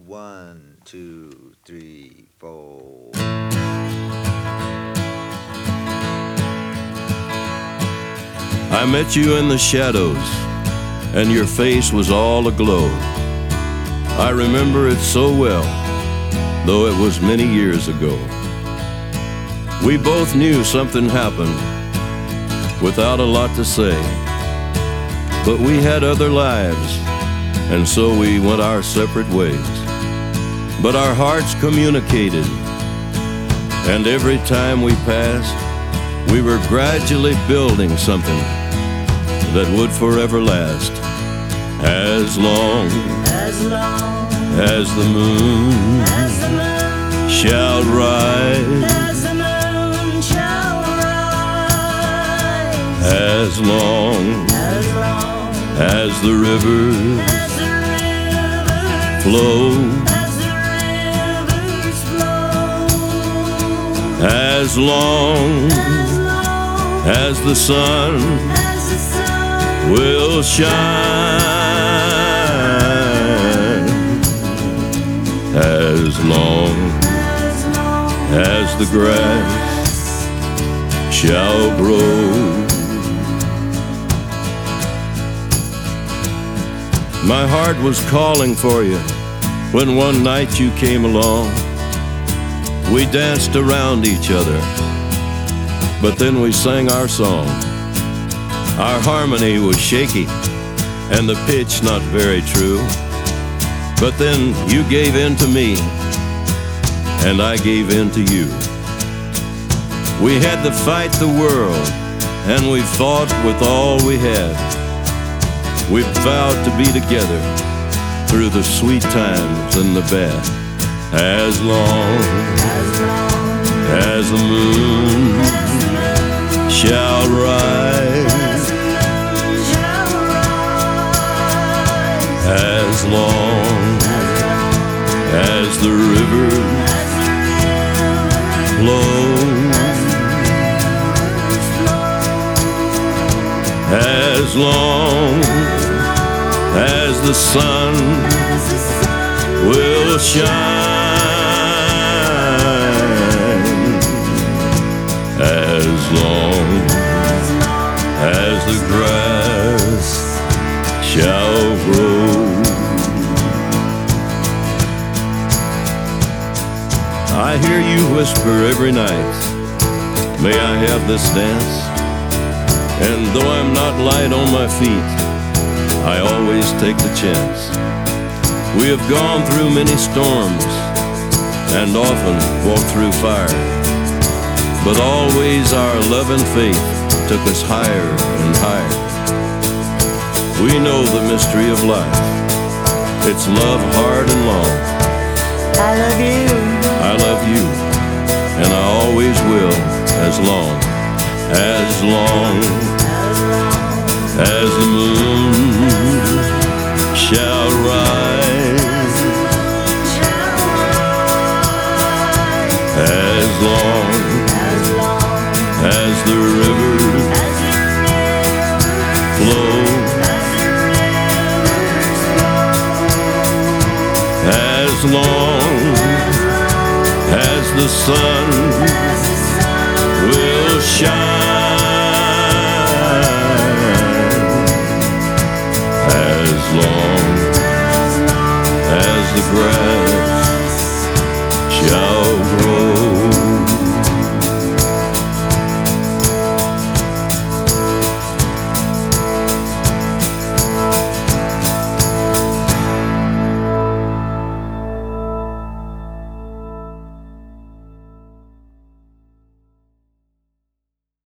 One, two, three, four. I met you in the shadows, and your face was all aglow. I remember it so well, though it was many years ago. We both knew something happened, without a lot to say. But we had other lives, and so we went our separate ways. But our hearts communicated, and every time we passed, we were gradually building something that would forever last. As long as the moon shall rise, as long as the rivers flow, as long as the sun will shine, as long as the grass shall grow. My heart was calling for you when one night you came along. We danced around each other, but then we sang our song. Our harmony was shaky, and the pitch not very true. But then you gave in to me, and I gave in to you. We had to fight the world, and we fought with all we had. We vowed to be together through the sweet times and the bad. As long as the moon shall rise, as long as the rivers flow, as long as the sun will shine, as long as the grass shall grow. I hear you whisper every night, may I have this dance? And though I'm not light on my feet, I always take the chance. We have gone through many storms and often walked through fire, but always our love and faith took us higher and higher. We know the mystery of life. It's love hard and long. I love you. I love you, and I always will, as long as the moon shall rise, as long as the rivers flow, as long as the sun will shine, as long as the grass shall grow.